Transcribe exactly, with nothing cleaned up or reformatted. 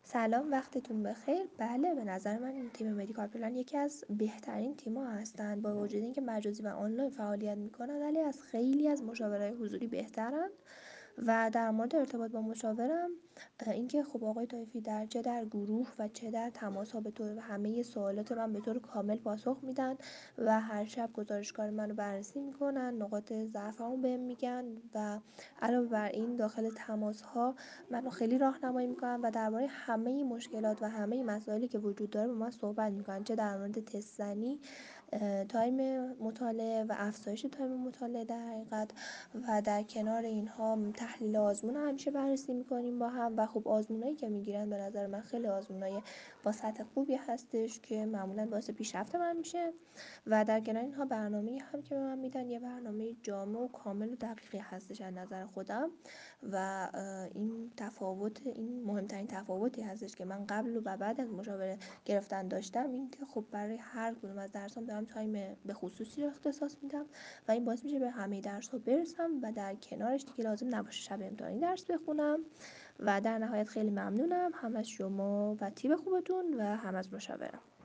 سلام، وقتتون بخیر. بله، به نظر من این تیم مدیکال پلان یکی از بهترین تیم‌ها هستند. با وجود اینکه مجازی و آنلاین فعالیت میکنن ولی از خیلی از مشاورای حضوری بهترن. و در مورد ارتباط با مشاورم، اینکه خب آقای طایفی در چه در گروه و چه در تماس ها به طور همه سوالات من به طور کامل پاسخ میدن و هر شب گزارشگاه منو بررسی میکنن، نقاط ضعفمو بهم میگن و علاوه بر این داخل تماس ها منو خیلی راهنمایی میکنن و درباره همه مشکلات و همه مسائلی که وجود داره با من صحبت میکنن، چه در مورد تست زنی، تایم مطالعه و افزایش تایم مطالعه در حقیقت. و در کنار اینها تحلیل آزمون رو همیشه بررسی میکنیم با هم و خب آزمونایی که میگیرن به نظر من خیلی آزمونای با سطح خوبی هستش که معمولا باعث پیشرفت من میشه. و در کنار اینها برنامه هم که به من میدن یه برنامه جامع و کامل و دقیقی هستش از نظر خودم. و این تفاوت این مهمترین تفاوتی هستش که من قبل و بعد از مشاوره گرفتن داشتم، این که خب برای هر کدوم از درسام دارم تایم به خصوصی رو اختصاص میدم و این باعث میشه به همه درس ها برسم و در کنارش دیگه لازم نباشه شب امتحانی درس بخونم. و در نهایت خیلی ممنونم هم از شما و تیم خوبتون و هم از مشاورم.